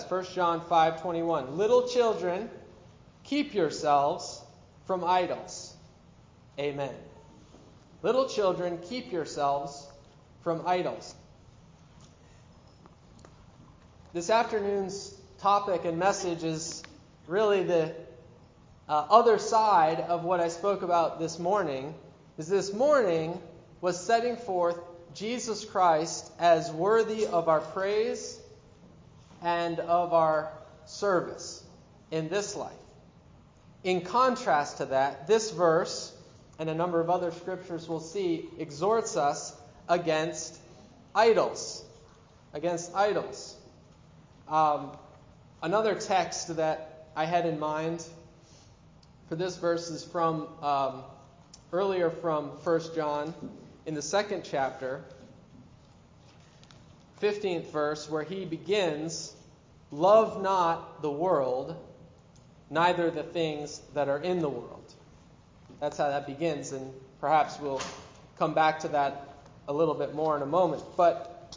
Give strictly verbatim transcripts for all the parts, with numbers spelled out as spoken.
First John five twenty-one. Little children, keep yourselves from idols. Amen. Little children, keep yourselves from idols. This afternoon's topic and message is really the uh, other side of what I spoke about this morning. Is this morning was setting forth Jesus Christ as worthy of our praise and of our service in this life. In contrast to that, this verse and a number of other scriptures we'll see exhorts us against idols. Against idols. Um, another text that I had in mind for this verse is from um, earlier from First John in the second chapter, fifteenth verse, where he begins, "Love not the world, neither the things that are in the world." That's how that begins, and perhaps we'll come back to that a little bit more in a moment. But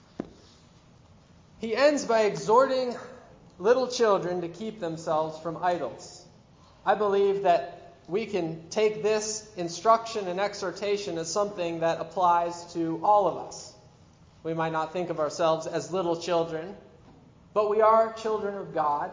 he ends by exhorting little children to keep themselves from idols. I believe that we can take this instruction and exhortation as something that applies to all of us. We might not think of ourselves as little children, but we are children of God.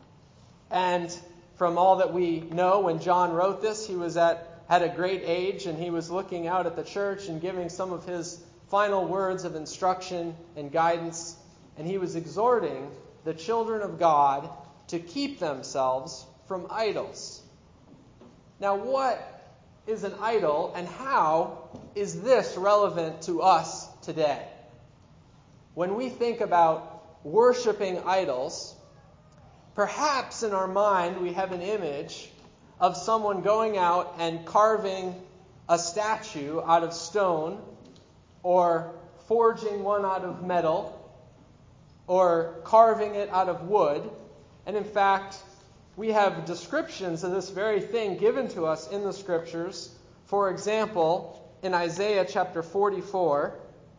And from all that we know, when John wrote this, he was at had a great age, and he was looking out at the church and giving some of his final words of instruction and guidance. And he was exhorting the children of God to keep themselves from idols. Now, what is an idol, and how is this relevant to us today? When we think about worshiping idols, perhaps in our mind we have an image of someone going out and carving a statue out of stone, or forging one out of metal, or carving it out of wood. And in fact, we have descriptions of this very thing given to us in the Scriptures. For example, in Isaiah chapter forty-four,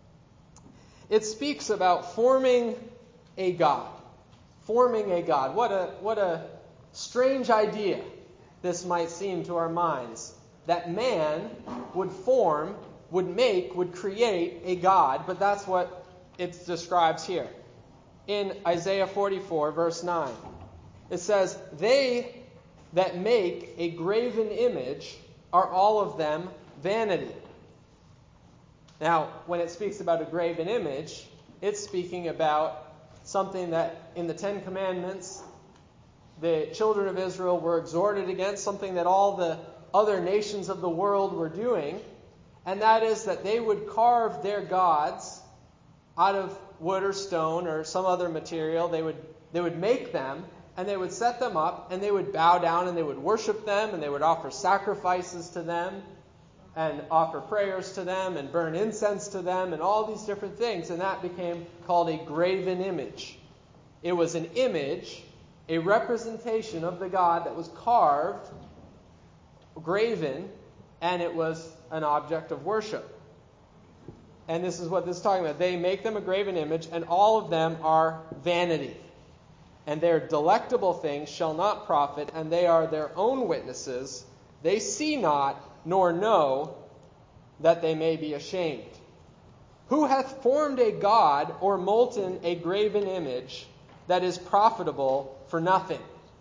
it speaks about forming a god. Forming a god. What a, what a strange idea this might seem to our minds. That man would form, would make, would create a god, but that's what it describes here. In Isaiah forty-four, verse nine, it says, "They that make a graven image are all of them vanity." Now, when it speaks about a graven image, it's speaking about something that in the Ten Commandments the children of Israel were exhorted against, something that all the other nations of the world were doing, and that is that they would carve their gods out of wood or stone or some other material. They would they would make them, and they would set them up, and they would bow down, and they would worship them, and they would offer sacrifices to them, and offer prayers to them, and burn incense to them, and all these different things. And that became called a graven image. It was an image, a representation of the God that was carved, graven, and it was an object of worship. And this is what this is talking about. They make them a graven image, and all of them are vanity. And their delectable things shall not profit, and they are their own witnesses. They see not, nor know, that they may be ashamed. Who hath formed a god, or molten a graven image, that is profitable for nothing?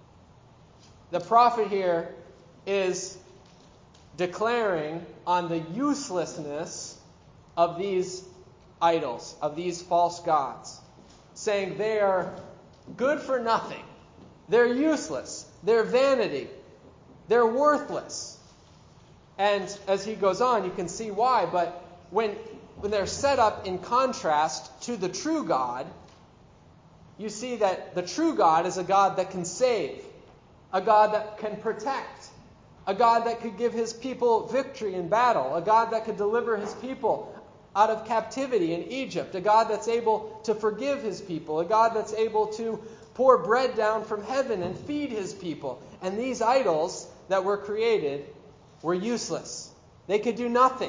The prophet here is declaring on the uselessness of these idols, of these false gods, saying they are good for nothing. They're useless. They're vanity. They're worthless. And as he goes on, you can see why. But when, when they're set up in contrast to the true God, you see that the true God is a God that can save, a God that can protect, a God that could give his people victory in battle, a God that could deliver his people out of captivity in Egypt, a God that's able to forgive his people, a God that's able to pour bread down from heaven and feed his people. And these idols that were created were useless. They could do nothing.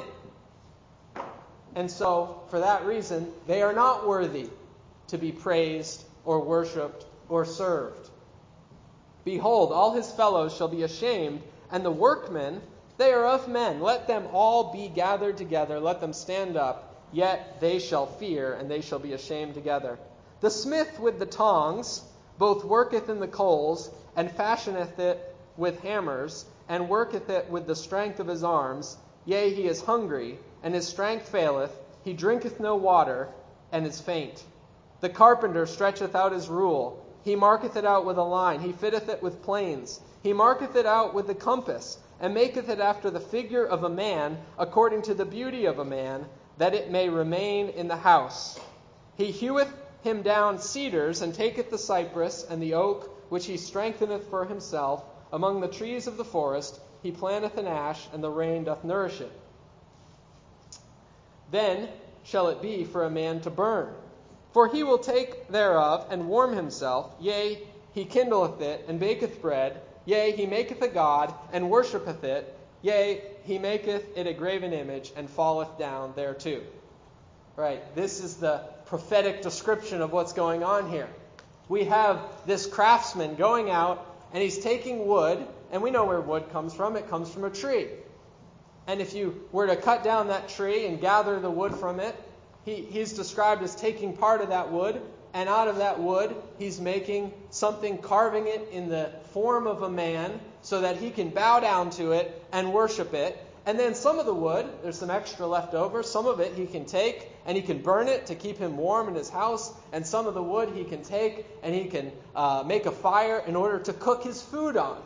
And so, for that reason, they are not worthy to be praised or worshipped or served. Behold, all his fellows shall be ashamed, and the workmen, they are of men. Let them all be gathered together, let them stand up, yet they shall fear, and they shall be ashamed together. The smith with the tongs both worketh in the coals, and fashioneth it with hammers, and worketh it with the strength of his arms. Yea, he is hungry, and his strength faileth. He drinketh no water, and is faint. The carpenter stretcheth out his rule. He marketh it out with a line. He fitteth it with planes. He marketh it out with the compass, and maketh it after the figure of a man, according to the beauty of a man, that it may remain in the house. He heweth him down cedars, and taketh the cypress and the oak, which he strengtheneth for himself. Among the trees of the forest he planteth an ash, and the rain doth nourish it. Then shall it be for a man to burn. For he will take thereof, and warm himself. Yea, he kindleth it, and baketh bread. Yea, he maketh a god, and worshippeth it. Yea, he maketh it a graven image, and falleth down thereto. Right, this is the prophetic description of what's going on here. We have this craftsman going out, and he's taking wood, and we know where wood comes from. It comes from a tree. And if you were to cut down that tree and gather the wood from it, he, he's described as taking part of that wood, and out of that wood, he's making something, carving it in the form of a man, so that he can bow down to it and worship it. And then some of the wood, there's some extra left over, some of it he can take and he can burn it to keep him warm in his house. And some of the wood he can take and he can uh, make a fire in order to cook his food on.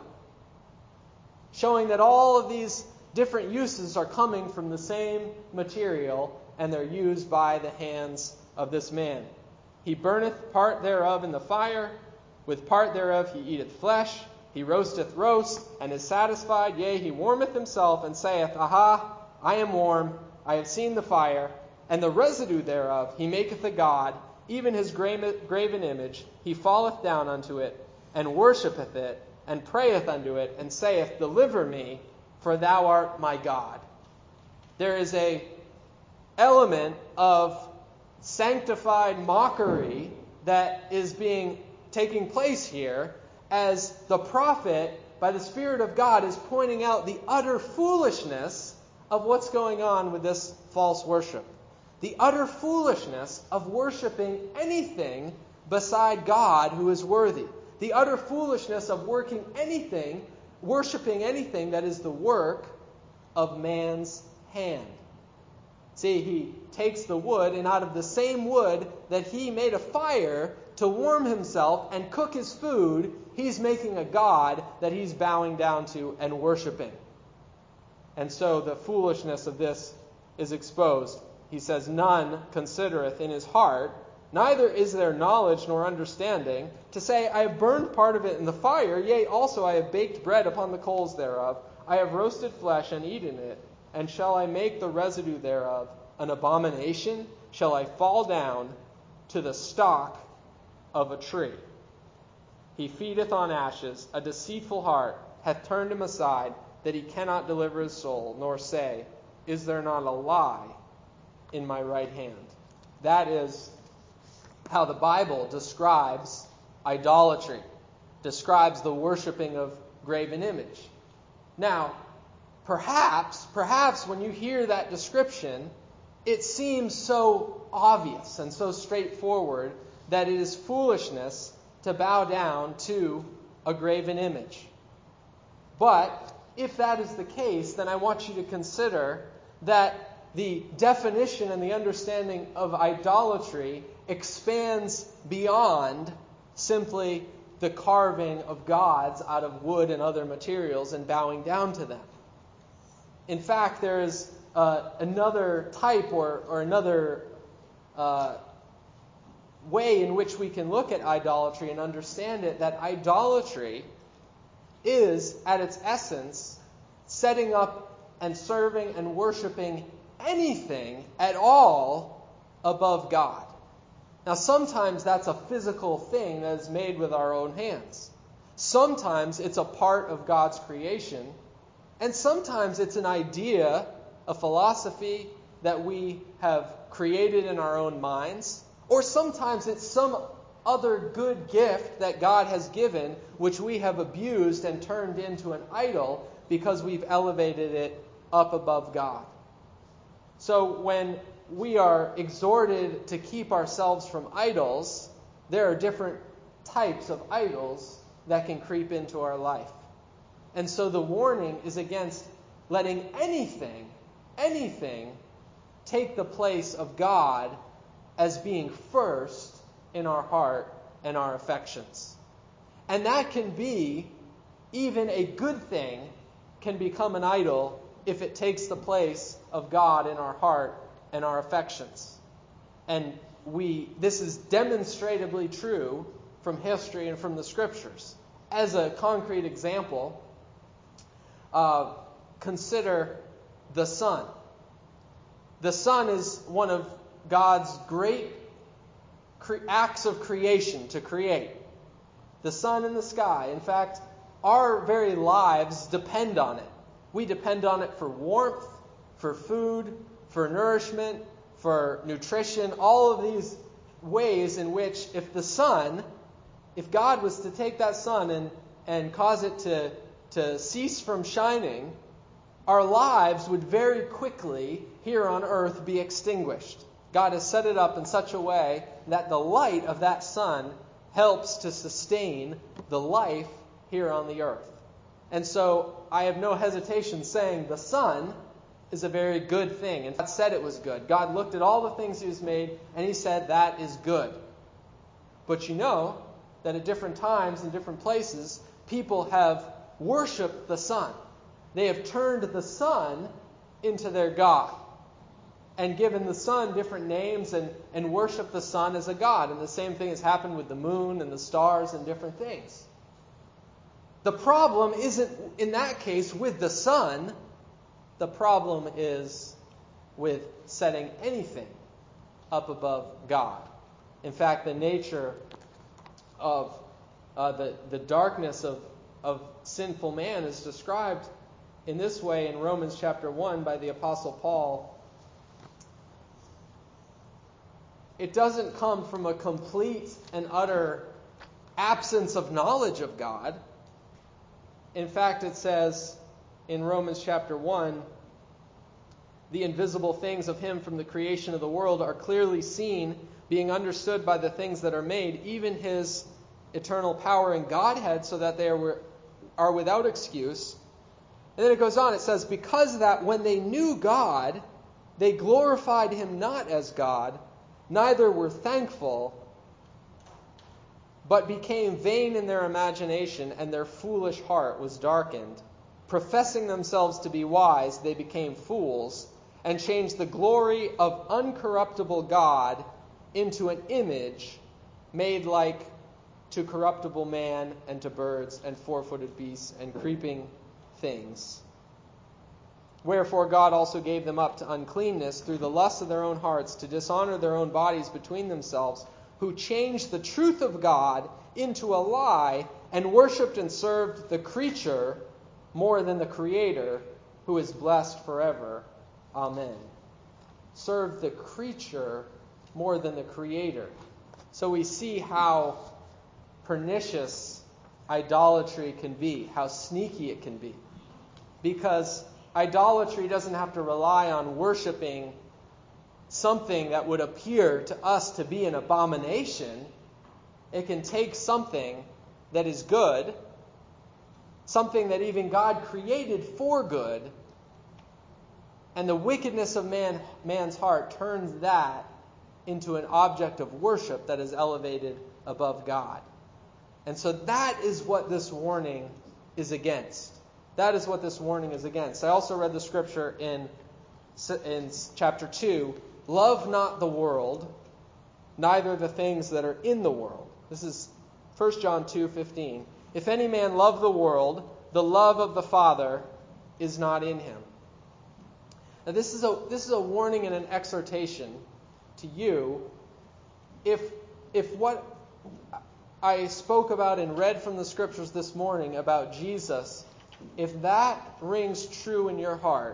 Showing that all of these different uses are coming from the same material, and they're used by the hands of this man. He burneth part thereof in the fire, with part thereof he eateth flesh. He roasteth roast, and is satisfied. Yea, he warmeth himself, and saith, Aha, I am warm, I have seen the fire. And the residue thereof he maketh a god, even his graven image. He falleth down unto it, and worshippeth it, and prayeth unto it, and saith, Deliver me, for thou art my God. There is a element of sanctified mockery that is being taking place here, as the prophet, by the Spirit of God, is pointing out the utter foolishness of what's going on with this false worship. The utter foolishness of worshiping anything beside God who is worthy. The utter foolishness of working anything, worshiping anything that is the work of man's hand. See, he takes the wood, and out of the same wood that he made a fire to warm himself and cook his food, he's making a god that he's bowing down to and worshiping. And so the foolishness of this is exposed. He says, None considereth in his heart, neither is there knowledge nor understanding, to say, I have burned part of it in the fire, yea, also I have baked bread upon the coals thereof. I have roasted flesh and eaten it, and shall I make the residue thereof an abomination? Shall I fall down to the stock of a tree? He feedeth on ashes, a deceitful heart hath turned him aside, that he cannot deliver his soul, nor say, Is there not a lie in my right hand? That is how the Bible describes idolatry, describes the worshiping of graven image. Now, perhaps, perhaps when you hear that description, it seems so obvious and so straightforward that it is foolishness to bow down to a graven image. But if that is the case, then I want you to consider that the definition and the understanding of idolatry expands beyond simply the carving of gods out of wood and other materials and bowing down to them. In fact, there is uh, another type or, or another uh, way in which we can look at idolatry and understand it, that idolatry is, at its essence, setting up and serving and worshiping anything at all above God. Now, sometimes that's a physical thing that is made with our own hands. Sometimes it's a part of God's creation. And sometimes it's an idea, a philosophy that we have created in our own minds. Or sometimes it's some other good gift that God has given, which we have abused and turned into an idol because we've elevated it up above God. So when we are exhorted to keep ourselves from idols, there are different types of idols that can creep into our life. And so the warning is against letting anything, anything, take the place of God as being first in our heart and our affections. And that can be, even a good thing can become an idol if it takes the place of God in our heart and our affections. And we this is demonstrably true from history and from the Scriptures. As a concrete example, uh, consider the sun. The sun is one of God's great cre- acts of creation to create. The sun and the sky. In fact, our very lives depend on it. We depend on it for warmth, for food, for nourishment, for nutrition, all of these ways in which if the sun, if God was to take that sun and, and cause it to, to cease from shining, our lives would very quickly here on earth be extinguished. God has set it up in such a way that the light of that sun helps to sustain the life here on the earth. And so I have no hesitation saying the sun is a very good thing. And God said it was good. God looked at all the things He has made and He said that is good. But you know that at different times and different places, people have worshipped the sun. They have turned the sun into their god and given the sun different names and, and worshiped the sun as a god. And the same thing has happened with the moon and the stars and different things. The problem isn't, in that case, with the sun. The problem is with setting anything up above God. In fact, the nature of uh, the, the darkness of, of sinful man is described in this way in Romans chapter one by the Apostle Paul. It doesn't come from a complete and utter absence of knowledge of God. In fact, it says in Romans chapter one, the invisible things of Him from the creation of the world are clearly seen, being understood by the things that are made, even His eternal power and Godhead, so that they are, are without excuse. And then it goes on, it says, because that when they knew God, they glorified Him not as God, neither were thankful, but became vain in their imagination, and their foolish heart was darkened. Professing themselves to be wise, they became fools, and changed the glory of uncorruptible God into an image made like to corruptible man and to birds and four-footed beasts and creeping things. Wherefore God also gave them up to uncleanness through the lust of their own hearts, to dishonor their own bodies between themselves, who changed the truth of God into a lie, and worshipped and served the creature more than the Creator, who is blessed forever. Amen. Served the creature more than the Creator. So we see how pernicious idolatry can be, how sneaky it can be. Because idolatry doesn't have to rely on worshiping something that would appear to us to be an abomination. It can take something that is good, something that even God created for good, and the wickedness of man, man's heart turns that into an object of worship that is elevated above God. And so that is what this warning is against. That is what this warning is against. I also read the scripture in, in chapter two. Love not the world, neither the things that are in the world. This is First John two fifteen. If any man love the world, the love of the Father is not in him. Now this is a this is a warning and an exhortation to you. If if what I spoke about and read from the scriptures this morning about Jesus, if that rings true in your heart,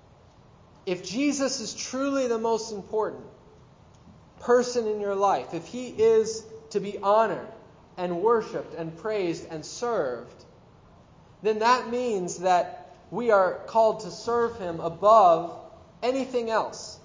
if Jesus is truly the most important person in your life, if He is to to be honored and worshiped and praised and served, then that means that we are called to serve Him above anything else.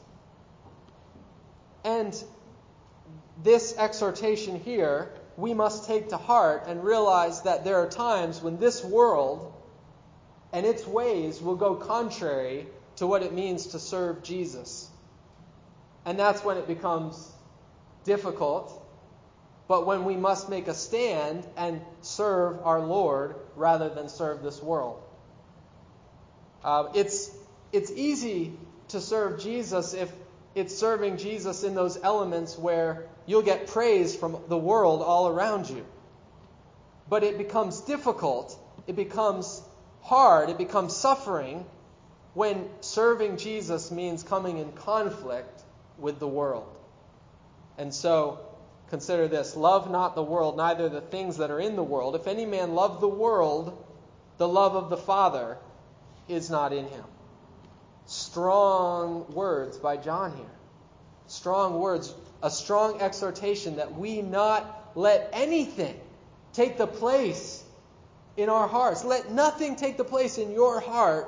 And this exhortation here, we must take to heart and realize that there are times when this world and its ways will go contrary to what it means to serve Jesus. And that's when it becomes difficult, but when we must make a stand and serve our Lord rather than serve this world. Uh, it's, it's easy to serve Jesus if it's serving Jesus in those elements where you'll get praise from the world all around you. But it becomes difficult, it becomes hard, it becomes suffering when serving Jesus means coming in conflict with the world. And so, consider this: love not the world, neither the things that are in the world. If any man love the world, the love of the Father is not in him. Strong words by John here. Strong words, a strong exhortation that we not let anything take the place in our hearts. Let nothing take the place in your heart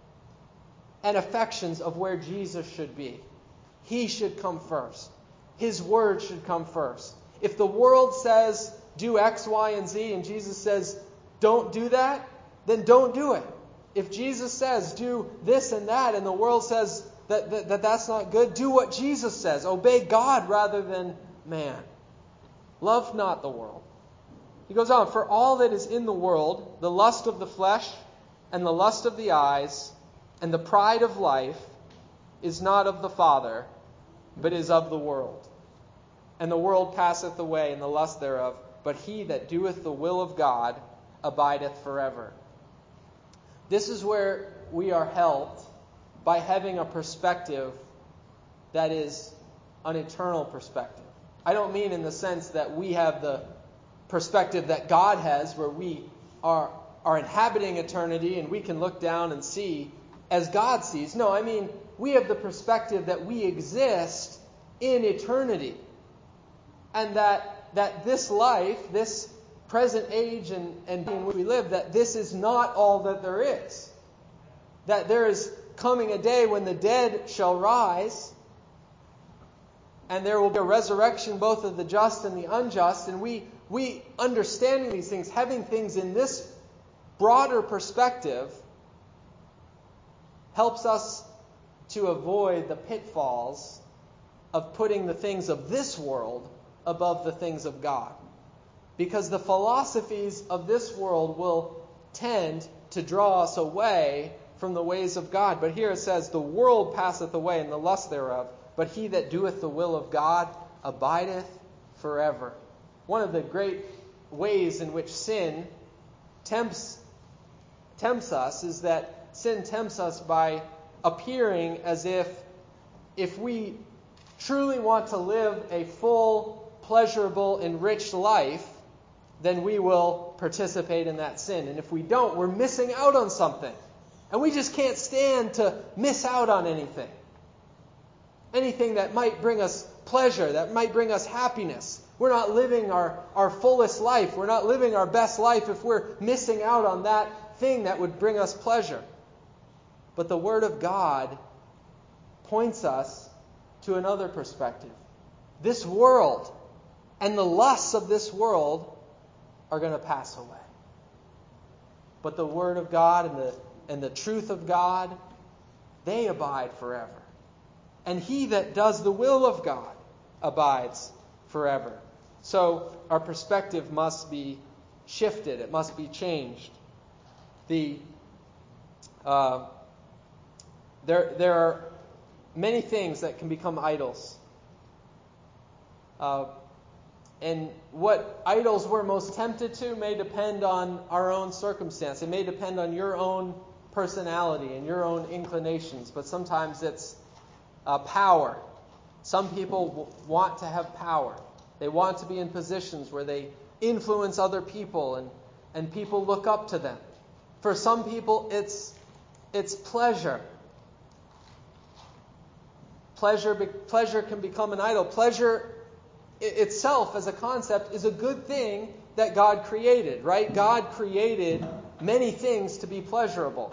and affections of where Jesus should be. He should come first. His word should come first. If the world says do X, Y, and Z, and Jesus says don't do that, then don't do it. If Jesus says do this and that, and the world says that, that, that that's not good, do what Jesus says. Obey God rather than man. Love not the world. He goes on, for all that is in the world, the lust of the flesh and the lust of the eyes and the pride of life is not of the Father, but is of the world. And the world passeth away, and the lust thereof, but he that doeth the will of God abideth forever. This is where we are helped by having a perspective that is an eternal perspective. I don't mean in the sense that we have the perspective that God has, where we are, are inhabiting eternity and we can look down and see as God sees. No, I mean we have the perspective that we exist in eternity. And that, that this life, this present age and, and in which we live, that this is not all that there is. That there is coming a day when the dead shall rise, and there will be a resurrection both of the just and the unjust. And we, we understanding these things, having things in this broader perspective, helps us to avoid the pitfalls of putting the things of this world above the things of God. Because the philosophies of this world will tend to draw us away from the ways of God. But here it says, the world passeth away and the lust thereof, but he that doeth the will of God abideth forever. One of the great ways in which sin tempts, tempts us is that sin tempts us by appearing as if, if we truly want to live a full, pleasurable, enriched life, then we will participate in that sin. And if we don't, we're missing out on something. And we just can't stand to miss out on anything. Anything that might bring us pleasure, that might bring us happiness. We're not living our, our fullest life. We're not living our best life if we're missing out on that thing that would bring us pleasure. But the Word of God points us to another perspective. This world and the lusts of this world are going to pass away. But the Word of God and the, and the truth of God, they abide forever. And he that does the will of God abides forever. So our perspective must be shifted. It must be changed. The uh, there there are many things that can become idols. Uh, and what idols we're most tempted to may depend on our own circumstance. It may depend on your own personality and your own inclinations. But sometimes it's uh, power. Some people w- want to have power. They want to be in positions where they influence other people and, and people look up to them. For some people, it's it's pleasure. Pleasure, be, pleasure can become an idol. Pleasure itself as a concept is a good thing that God created, right? God created many things to be pleasurable.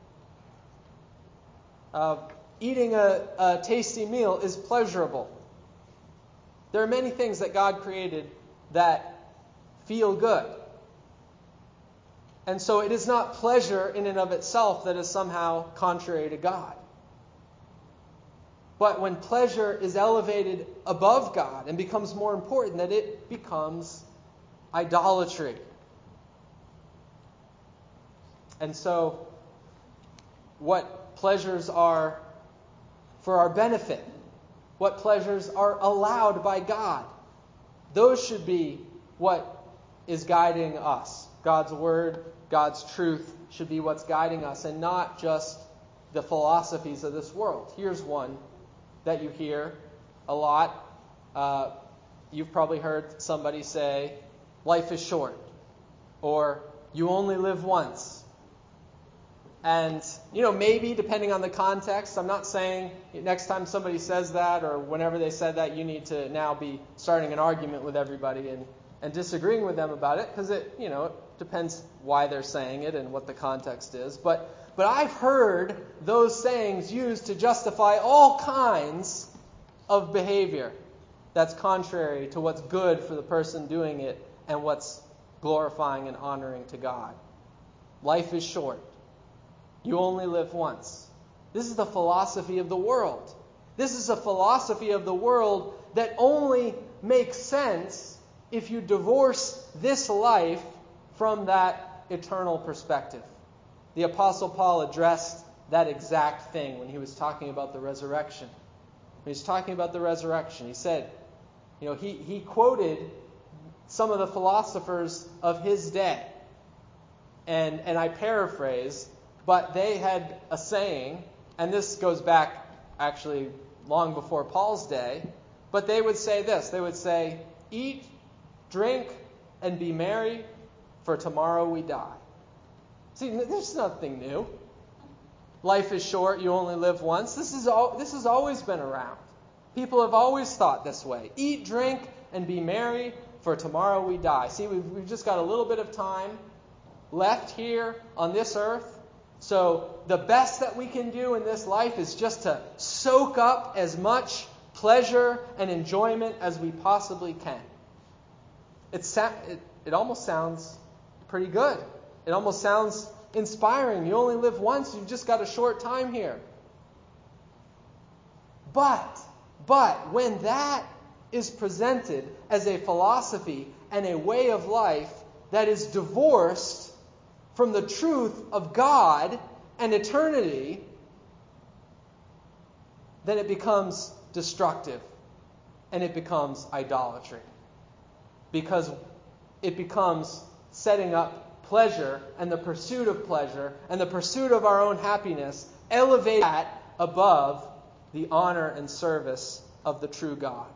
Uh, eating a, a tasty meal is pleasurable. There are many things that God created that feel good. And so it is not pleasure in and of itself that is somehow contrary to God. But when pleasure is elevated above God and becomes more important, that it becomes idolatry. And so what pleasures are for our benefit, what pleasures are allowed by God, those should be what is guiding us. God's word, God's truth should be what's guiding us, and not just the philosophies of this world. Here's one that you hear a lot. Uh, you've probably heard somebody say, life is short, or you only live once. And, you know, maybe depending on the context, I'm not saying next time somebody says that or whenever they said that, you need to now be starting an argument with everybody and, and disagreeing with them about it, because it, you know, it depends why they're saying it and what the context is. But But I've heard those sayings used to justify all kinds of behavior that's contrary to what's good for the person doing it and what's glorifying and honoring to God. Life is short. You only live once. This is the philosophy of the world. This is a philosophy of the world that only makes sense if you divorce this life from that eternal perspective. The Apostle Paul addressed that exact thing when he was talking about the resurrection. When he was talking about the resurrection, he said, you know, he, he quoted some of the philosophers of his day. And, and I paraphrase, but they had a saying, and this goes back actually long before Paul's day, but they would say this. They would say, eat, drink, and be merry, for tomorrow we die. See, there's nothing new. Life is short, you only live once. This is all, this has always been around. People have always thought this way. Eat, drink, and be merry, for tomorrow we die. See, we've, we've just got a little bit of time left here on this earth. So the best that we can do in this life is just to soak up as much pleasure and enjoyment as we possibly can. It, it, it almost sounds pretty good. It almost sounds inspiring. You only live once. You've just got a short time here. But, but when that is presented as a philosophy and a way of life that is divorced from the truth of God and eternity, then it becomes destructive and it becomes idolatry. Because it becomes setting up pleasure and the pursuit of pleasure and the pursuit of our own happiness, elevate that above the honor and service of the true God.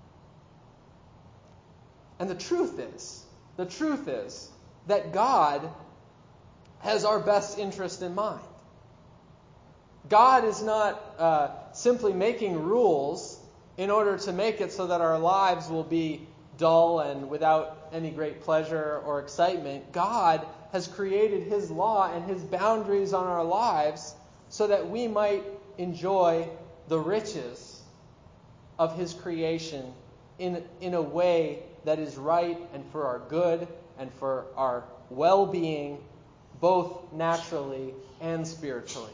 And the truth is, the truth is that God has our best interest in mind. God is not uh, simply making rules in order to make it so that our lives will be dull and without any great pleasure or excitement. God has created His law and His boundaries on our lives so that we might enjoy the riches of His creation in, in a way that is right and for our good and for our well-being, both naturally and spiritually.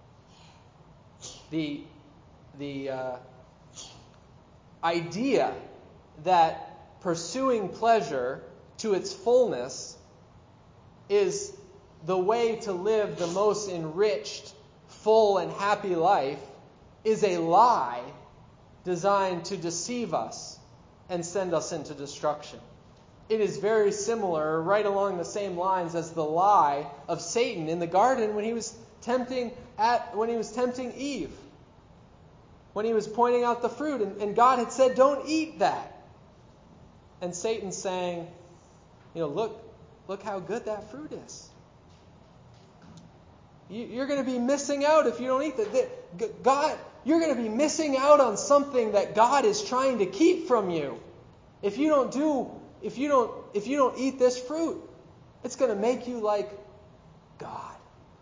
The, the uh, idea that pursuing pleasure to its fullness is the way to live the most enriched, full, and happy life is a lie designed to deceive us and send us into destruction. It is very similar, right along the same lines as the lie of Satan in the garden when he was tempting at when he was tempting Eve. When he was pointing out the fruit, and, and God had said, "Don't eat that." And Satan saying, "You know, look, look how good that fruit is. You, you're going to be missing out if you don't eat that. God, you're going to be missing out on something that God is trying to keep from you. If you don't do, if you don't, if you don't eat this fruit, it's going to make you like God.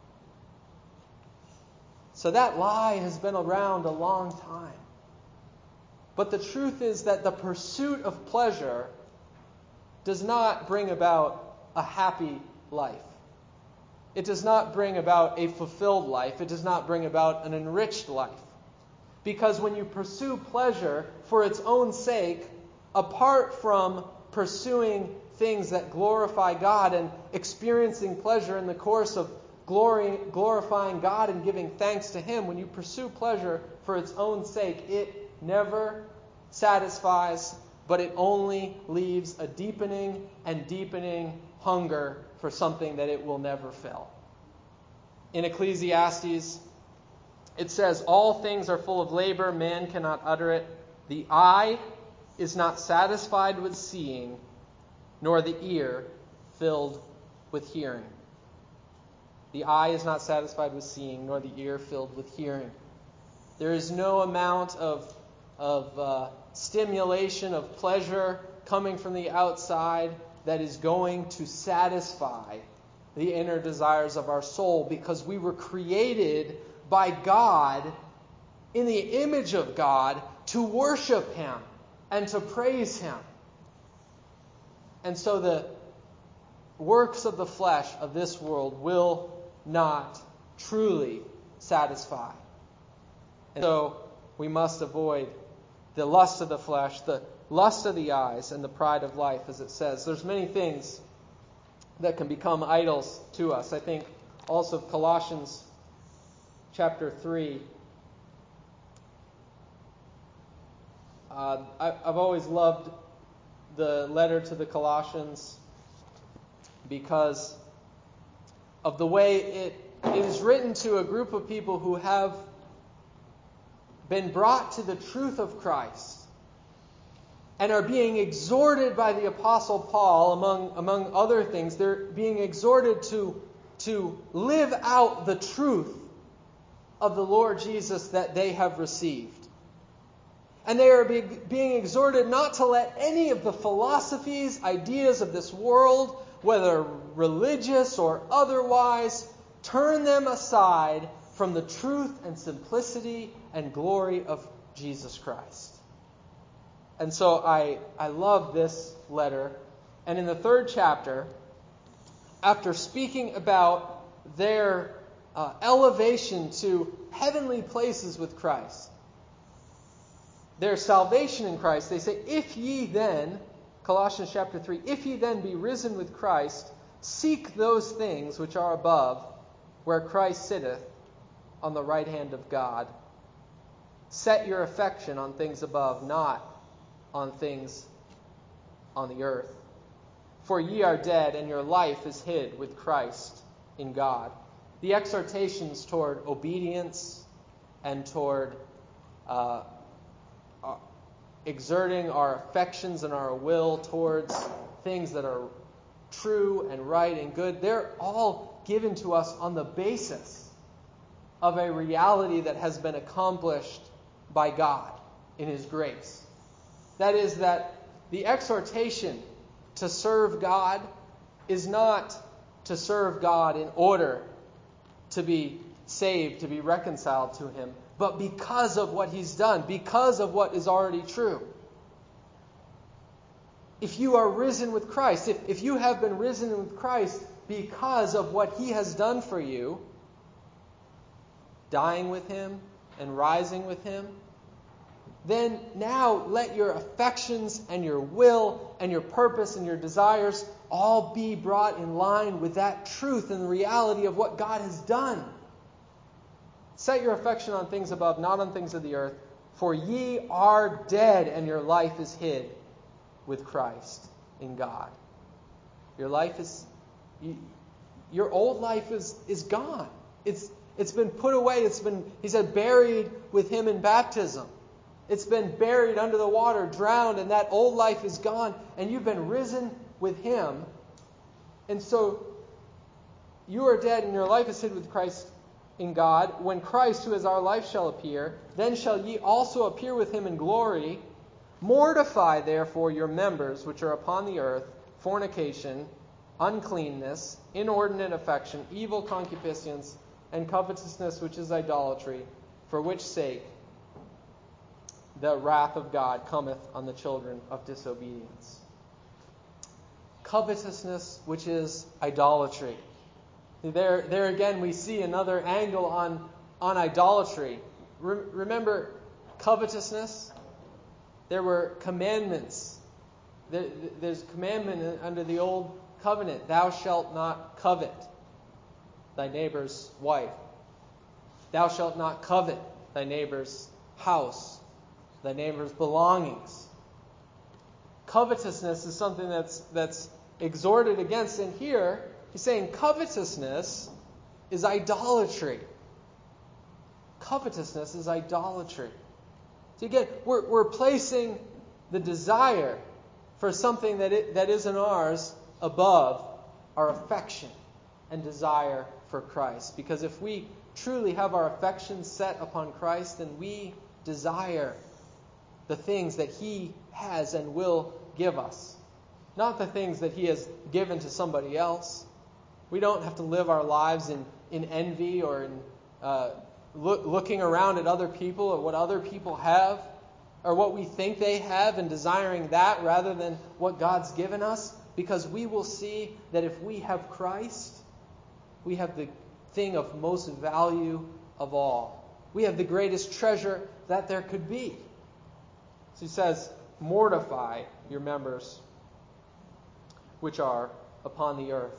So that lie has been around a long time. But the truth is that the pursuit of pleasure does not bring about a happy life. It does not bring about a fulfilled life. It does not bring about an enriched life. Because when you pursue pleasure for its own sake, apart from pursuing things that glorify God and experiencing pleasure in the course of glory, glorifying God and giving thanks to Him, when you pursue pleasure for its own sake, it never satisfies, but it only leaves a deepening and deepening hunger for something that it will never fill. In Ecclesiastes, it says, "All things are full of labor, man cannot utter it. The eye is not satisfied with seeing, nor the ear filled with hearing." The eye is not satisfied with seeing, nor the ear filled with hearing. There is no amount of, of uh, stimulation, of pleasure coming from the outside that is going to satisfy the inner desires of our soul, because we were created by God in the image of God to worship Him and to praise Him. And so the works of the flesh of this world will not truly satisfy. And so we must avoid the lust of the flesh, the lust of the eyes, and the pride of life, as it says. There's many things that can become idols to us. I think also Colossians chapter three. Uh, I, I've always loved the letter to the Colossians because of the way it, it is written to a group of people who have been brought to the truth of Christ and are being exhorted by the Apostle Paul, among, among other things. They're being exhorted to, to live out the truth of the Lord Jesus that they have received. And they are be, being exhorted not to let any of the philosophies, ideas of this world, whether religious or otherwise, turn them aside from the truth and simplicity and glory of Jesus Christ. And so I, I love this letter. And in the third chapter, after speaking about their uh, elevation to heavenly places with Christ, their salvation in Christ, they say, "If ye then," Colossians chapter three, "if ye then be risen with Christ, seek those things which are above, where Christ sitteth on the right hand of God. Set your affection on things above, not on things on the earth. For ye are dead, and your life is hid with Christ in God." The exhortations toward obedience and toward uh, uh, exerting our affections and our will towards things that are true and right and good, they're all given to us on the basis of a reality that has been accomplished by God in His grace. That is, that the exhortation to serve God is not to serve God in order to be saved, to be reconciled to Him, but because of what He's done, because of what is already true. If you are risen with Christ, if, if you have been risen with Christ because of what He has done for you, dying with Him and rising with Him, then now let your affections and your will and your purpose and your desires all be brought in line with that truth and the reality of what God has done. Set your affection on things above, not on things of the earth, for ye are dead, and your life is hid with Christ in God. Your life is, you, your old life is, is gone. It's it's been put away. It's been, he said, buried with Him in baptism. It's been buried under the water, drowned, and that old life is gone, and you've been risen with Him. And so you are dead, and your life is hid with Christ in God. When Christ, who is our life, shall appear, then shall ye also appear with Him in glory. Mortify therefore your members which are upon the earth, fornication, uncleanness, inordinate affection, evil concupiscence, and covetousness, which is idolatry, for which sake the wrath of God cometh on the children of disobedience. Covetousness, which is idolatry. There, there again we see another angle on, on idolatry. Re- remember covetousness? There were commandments. There, there's commandment under the old covenant. Thou shalt not covet thy neighbor's wife. Thou shalt not covet thy neighbor's house, thy neighbor's belongings. Covetousness is something that's that's exhorted against. And here, he's saying covetousness is idolatry. Covetousness is idolatry. So again, we're, we're placing the desire for something that it, that isn't ours above our affection and desire for Christ. Because if we truly have our affection set upon Christ, then we desire the things that He has and will give us. Not the things that He has given to somebody else. We don't have to live our lives in, in envy or in uh, look, looking around at other people or what other people have or what we think they have and desiring that rather than what God's given us. Because we will see that if we have Christ, we have the thing of most value of all. We have the greatest treasure that there could be. So he says, mortify your members which are upon the earth.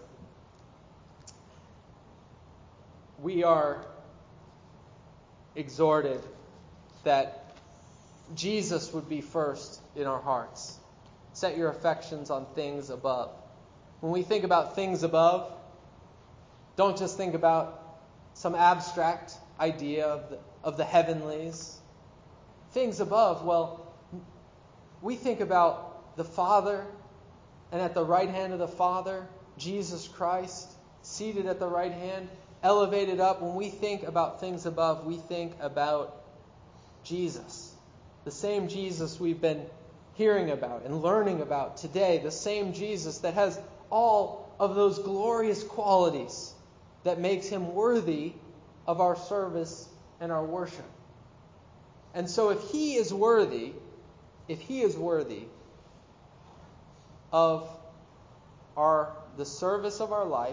We are exhorted that Jesus would be first in our hearts. Set your affections on things above. When we think about things above, don't just think about some abstract idea of the, of the heavenlies. Things above, well, we think about the Father, and at the right hand of the Father, Jesus Christ, seated at the right hand, elevated up. When we think about things above, we think about Jesus. The same Jesus we've been hearing about and learning about today. The same Jesus that has all of those glorious qualities that makes Him worthy of our service and our worship. And so if He is worthy, if He is worthy of our the service of our life,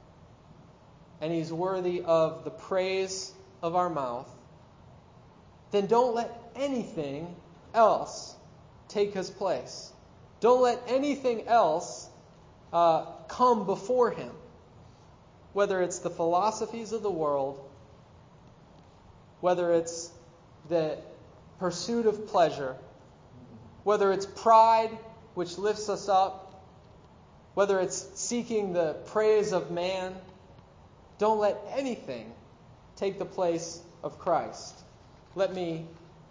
and He's worthy of the praise of our mouth, then don't let anything else take His place. Don't let anything else uh, come before Him. Whether it's the philosophies of the world, whether it's the pursuit of pleasure, whether it's pride which lifts us up, whether it's seeking the praise of man, don't let anything take the place of Christ. Let me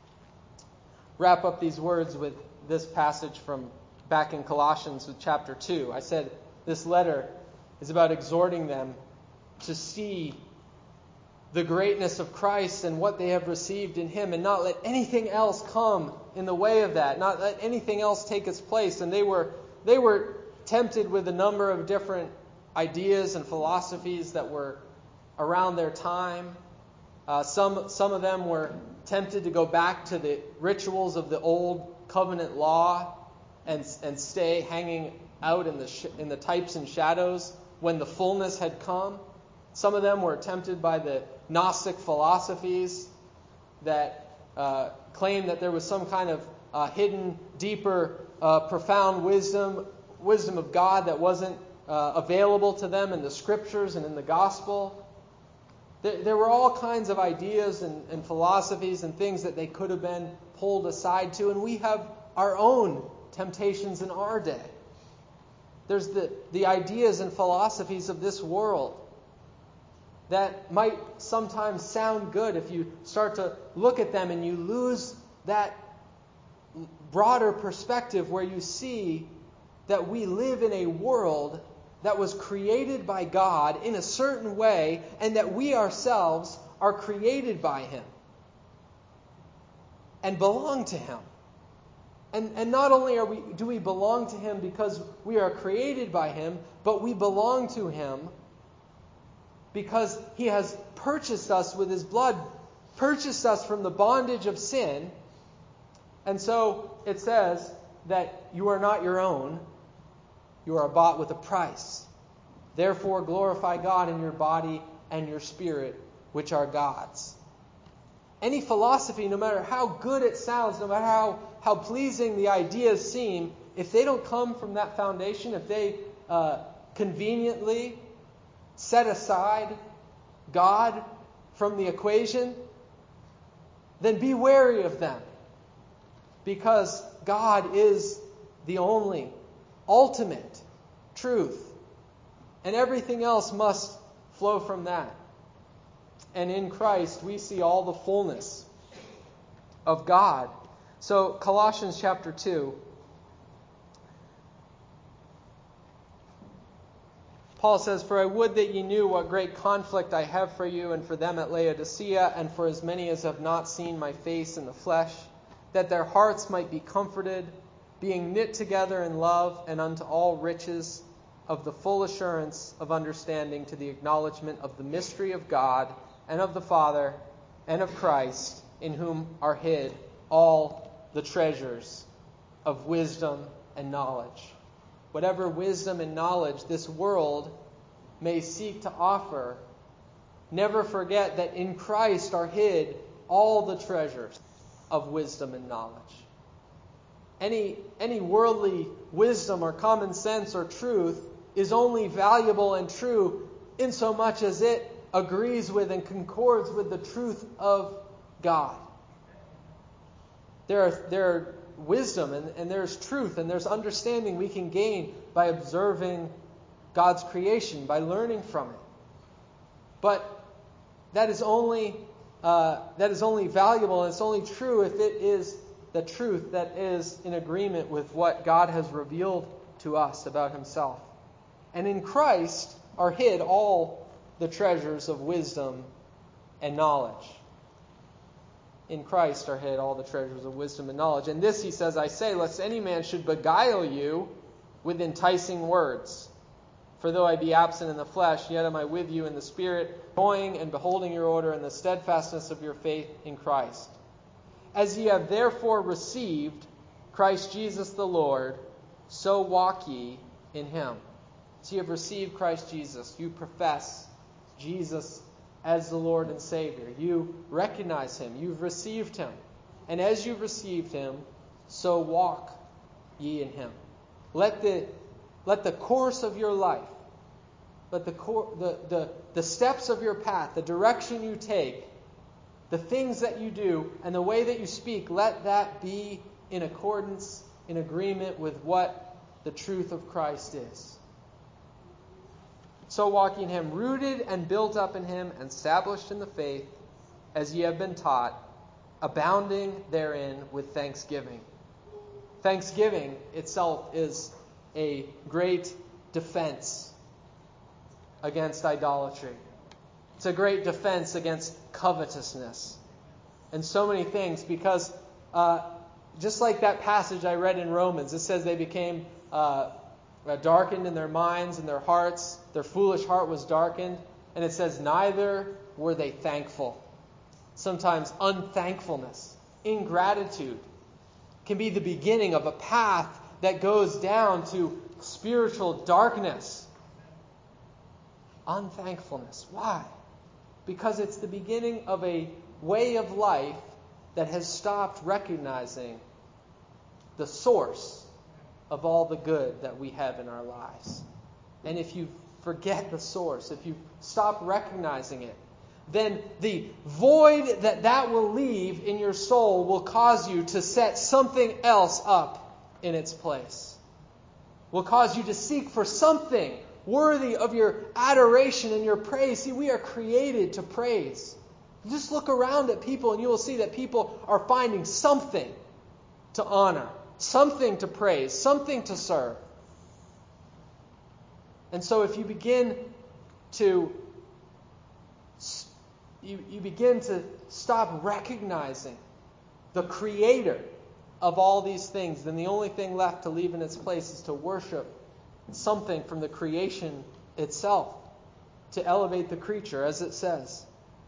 wrap up these words with this passage from back in Colossians with chapter two. I said this letter is about exhorting them to see the greatness of Christ and what they have received in Him, and not let anything else come in the way of that, not let anything else take its place. And they were they were tempted with a number of different ideas and philosophies that were around their time. Uh, some some of them were tempted to go back to the rituals of the old covenant law and and stay hanging out in the sh- in the types and shadows when the fullness had come. Some of them were tempted by the Gnostic philosophies that uh, claimed that there was some kind of uh, hidden, deeper, uh, profound wisdom, wisdom of God that wasn't uh, available to them in the Scriptures and in the Gospel. There, there were all kinds of ideas and, and philosophies and things that they could have been pulled aside to, and we have our own temptations in our day. There's the, the ideas and philosophies of this world that might sometimes sound good if you start to look at them and you lose that broader perspective where you see that we live in a world that was created by God in a certain way, and that we ourselves are created by Him and belong to Him. And, and not only are we, do we belong to Him because we are created by Him, but we belong to Him because He has purchased us with His blood, purchased us from the bondage of sin. And so it says that you are not your own, you are bought with a price. Therefore glorify God in your body and your spirit, which are God's. Any philosophy, no matter how good it sounds, no matter how, how pleasing the ideas seem, if they don't come from that foundation, if they uh, conveniently set aside God from the equation, then be wary of them. Because God is the only, ultimate truth. And everything else must flow from that. And in Christ, we see all the fullness of God. So, Colossians chapter two. Paul says, "For I would that ye knew what great conflict I have for you and for them at Laodicea, and for as many as have not seen my face in the flesh, that their hearts might be comforted, being knit together in love, and unto all riches of the full assurance of understanding, to the acknowledgement of the mystery of God, and of the Father, and of Christ, in whom are hid all the treasures of wisdom and knowledge." Whatever wisdom and knowledge this world may seek to offer, never forget that in Christ are hid all the treasures of wisdom and knowledge. Any, any worldly wisdom or common sense or truth is only valuable and true insomuch as it agrees with and concords with the truth of God. There are, there are wisdom and, and there's truth and there's understanding we can gain by observing God's creation, by learning from it. But that is only uh, that is only valuable and it's only true if it is the truth that is in agreement with what God has revealed to us about Himself. And in Christ are hid all the treasures of wisdom and knowledge. In Christ are hid all the treasures of wisdom and knowledge. And this, he says, I say, lest any man should beguile you with enticing words. For though I be absent in the flesh, yet am I with you in the Spirit, joying and beholding your order and the steadfastness of your faith in Christ. As ye have therefore received Christ Jesus the Lord, so walk ye in Him. So you have received Christ Jesus. You profess Jesus as the Lord and Savior. You recognize Him. You've received Him. And as you've received Him, so walk ye in Him. Let the, let the course of your life, let the, cor- the, the, the steps of your path, the direction you take, the things that you do, and the way that you speak, let that be in accordance, in agreement with what the truth of Christ is. So walk in Him, rooted and built up in Him, and established in the faith, as ye have been taught, abounding therein with thanksgiving. Thanksgiving itself is a great defense against idolatry. It's a great defense against covetousness and so many things, because uh, just like that passage I read in Romans, it says they became uh, darkened in their minds and their hearts. Their foolish heart was darkened. And it says, neither were they thankful. Sometimes unthankfulness, ingratitude can be the beginning of a path that goes down to spiritual darkness. Unthankfulness. Why? Because it's the beginning of a way of life that has stopped recognizing the source of all the good that we have in our lives. And if you forget the source, if you stop recognizing it, then the void that that will leave in your soul will cause you to set something else up in its place. Will cause you to seek for something worthy of your adoration and your praise. See, we are created to praise. Just look around at people and you will see that people are finding something to honor, something to praise, something to serve. And so if you begin to you, you begin to stop recognizing the Creator of all these things, then the only thing left to leave in its place is to worship something from the creation itself, to elevate the creature, as it says.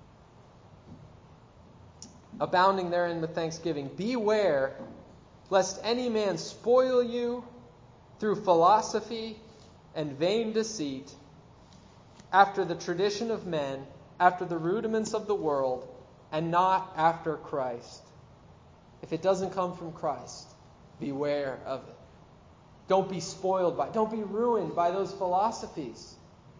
Abounding therein with thanksgiving. Beware lest any man spoil you through philosophy and vain deceit, after the tradition of men, after the rudiments of the world, and not after Christ. If it doesn't come from Christ, beware of it. Don't be spoiled by it. Don't be ruined by those philosophies.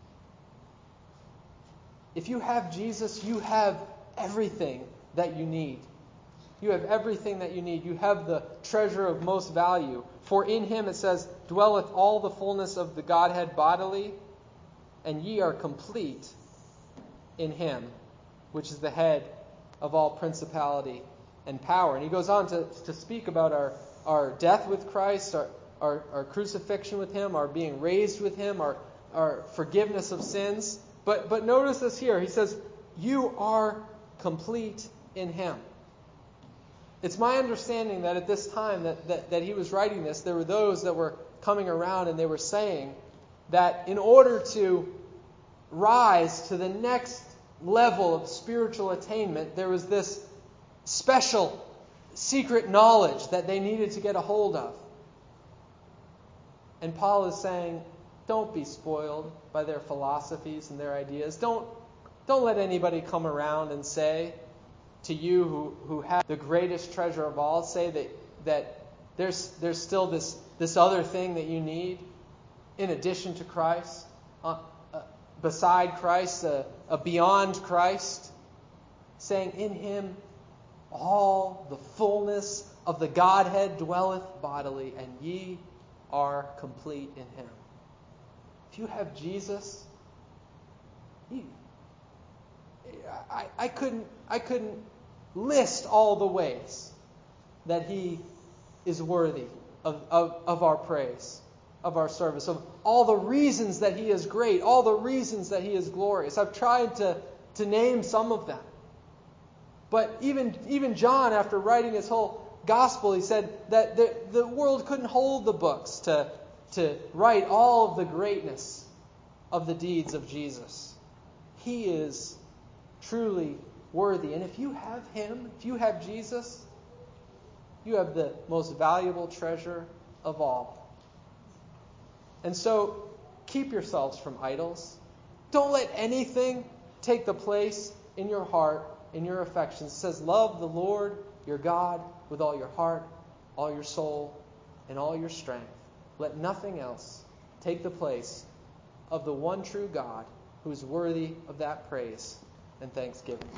If you have Jesus, you have everything that you need. You have everything that you need. You have the treasure of most value. For in him, it says, dwelleth all the fullness of the Godhead bodily, and ye are complete in him, which is the head of all principality and power. And he goes on to, to speak about our, our death with Christ, our, our, our crucifixion with him, our being raised with him, our, our forgiveness of sins. But, but notice this here. He says, you are complete in him. It's my understanding that at this time that, that, that he was writing this, there were those that were coming around and they were saying that in order to rise to the next level of spiritual attainment, there was this special secret knowledge that they needed to get a hold of. And Paul is saying, don't be spoiled by their philosophies and their ideas. Don't, don't let anybody come around and say to you who, who have the greatest treasure of all, say that, that there's, there's still this, this other thing that you need in addition to Christ, uh, uh, beside Christ, uh, uh, beyond Christ, saying in him all the fullness of the Godhead dwelleth bodily, and ye are complete in him. If you have Jesus, you, I, I couldn't I couldn't list all the ways that he is worthy of, of, of our praise, of our service, of all the reasons that he is great, all the reasons that he is glorious. I've tried to, to name some of them. But even, even John, after writing his whole gospel, he said that the, the world couldn't hold the books to, to write all of the greatness of the deeds of Jesus. He is truly worthy. And if you have him, if you have Jesus, you have the most valuable treasure of all. And so, keep yourselves from idols. Don't let anything take the place in your heart, in your affections. It says, love the Lord your God with all your heart, all your soul, and all your strength. Let nothing else take the place of the one true God who is worthy of that praise and thanksgiving.